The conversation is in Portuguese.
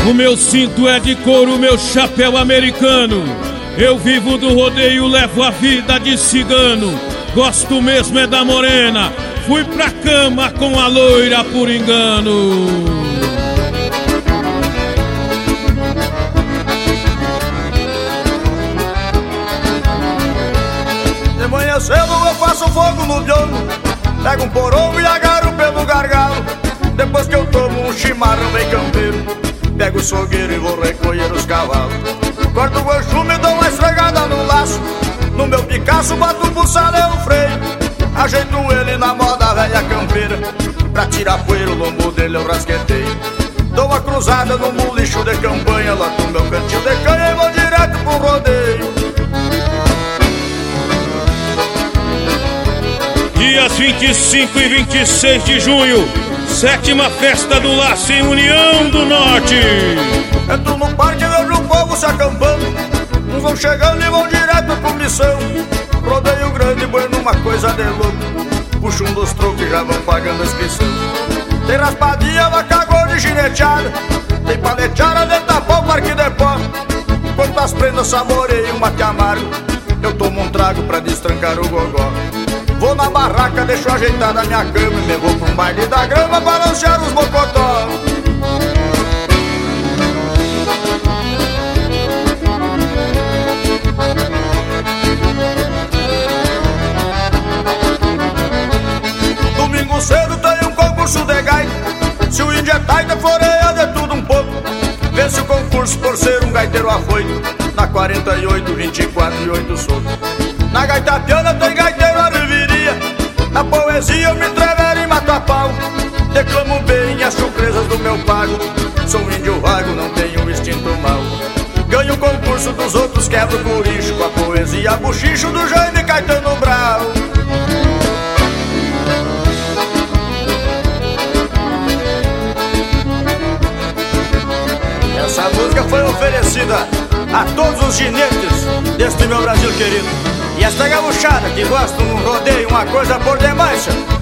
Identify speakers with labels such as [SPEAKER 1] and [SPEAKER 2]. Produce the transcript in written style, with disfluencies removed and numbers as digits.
[SPEAKER 1] O meu cinto é de couro, o meu chapéu americano. Eu vivo do rodeio, levo a vida de cigano. Gosto mesmo é da morena, fui pra cama com a loira por engano.
[SPEAKER 2] De manhã cedo eu faço fogo no biombo, pego um porongo e agarro pelo gargalo. Depois que eu tomo um chimarrão bem campeiro, pego o sogueiro e vou recolher os cavalos. Corto o guanchume e dou uma esfregada no laço. No meu Picasso boto um buçado e um freio. Ajeito ele na moda velha campeira, pra tirar poeira o lombo dele eu rasqueteio. Dou uma cruzada no bolicho de campanha, lá no meu cantinho de canha e vou direto pro rodeio.
[SPEAKER 1] Dias 25 e 26 de junho, 7ª Festa do Laço em União do Norte.
[SPEAKER 2] Entro no parque e vejo o povo se acampando. Uns vão chegando e vão direto pro missão. Rodeio grande, bueno, uma coisa de louco. Puxo um dos trocos e já vão pagando a inscrição. Tem raspadinha, vaca gorda e gineteada. Tem paleteada dentro da pau, parque de pó. Enquanto as prendas saboreiam um mate amargo, eu tomo um trago pra destrancar o gogó. Vou na barraca, deixo ajeitada a minha cama e me vou pra um baile da grama balancear os mocotó. Domingo cedo tem um concurso de gaita. Se o índio é taita, floreia de tudo um pouco. Vence o concurso por ser um gaiteiro afoito. Na 48, 24 e 8 solto. Na gaita piana tem gaiteiro a reviria. Na poesia eu me entrevero e mato a pau. Declamo bem as surpresas do meu pago. Sou um índio vago, não tenho um instinto mau. Ganho o concurso dos outros, quebro o coricho. Com a poesia buchicho do Jaime Caetano Brau. Essa música foi oferecida a todos os ginetes deste meu Brasil querido. E esta gaúchada que gosta de um rodeio, uma coisa por demais.